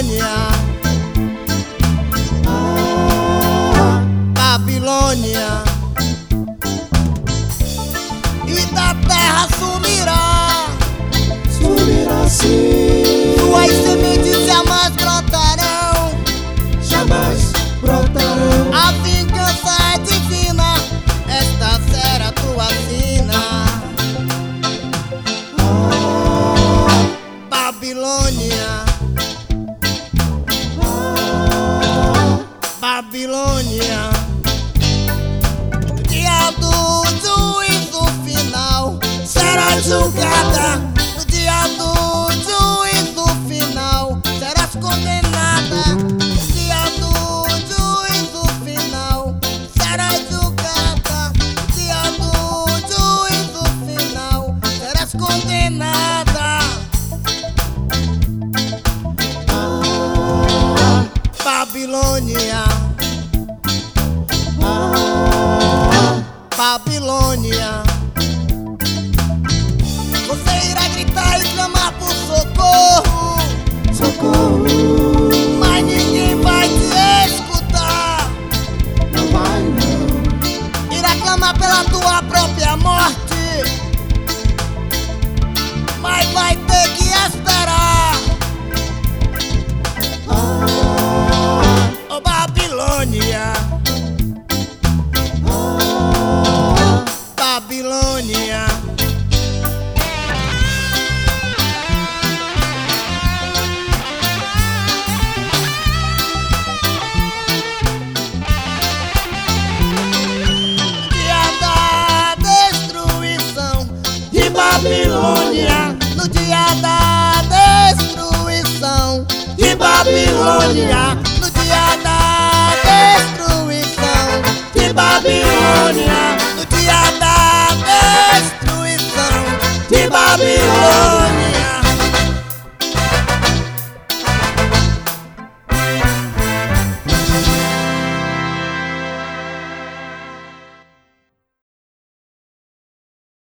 Babilônia, Babilônia, e da terra sumirá, sumirá sim, suas sementes jamais brotarão, jamais brotarão. a vingança é divina, esta será tua sina. Babilônia, Babilônia, no dia do juízo final serás julgada, no dia do juízo final serás condenada, no dia do juízo final serás julgada, no dia do juízo final serás condenada. Babilônia, Babilônia, você irá gritar e clamar por socorro, Socorro, mas ninguém vai te escutar. não vai não. Irá clamar pela tua própria morte, mas vai ter que esperar. Oh Babilônia, Babilônia, dia da destruição de Babilônia, no dia da destruição de Babilônia.